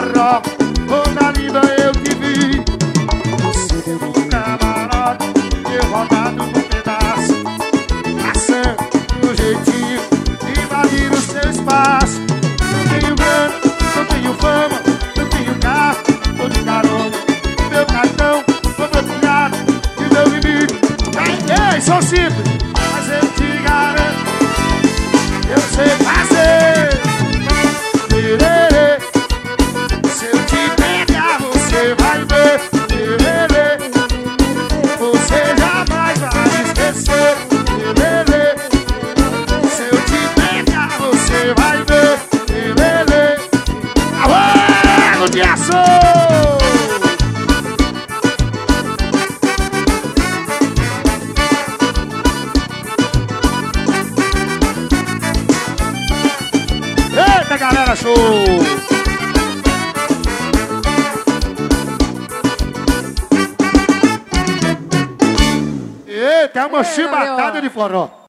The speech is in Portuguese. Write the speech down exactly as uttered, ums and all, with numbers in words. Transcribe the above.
forró, toda linda eu te vi. Você no camarote, eu rodado no pedaço, passando no jeitinho de invadir o seu espaço. Não tenho grana, não tenho fama, não tenho carro, tô de carona, meu cartão, tô bloqueado e meu limite. Ei, sou simples, mas eu te garanto, eu sei fazer. Tererê, se eu te pegar, você vai ver. Tererê, você jamais vai esquecer. Tererê, se eu te pegar, você vai ver. Tererê, alô, no dia sou. Eita, galera, show! Eita, é uma chibatada de forró.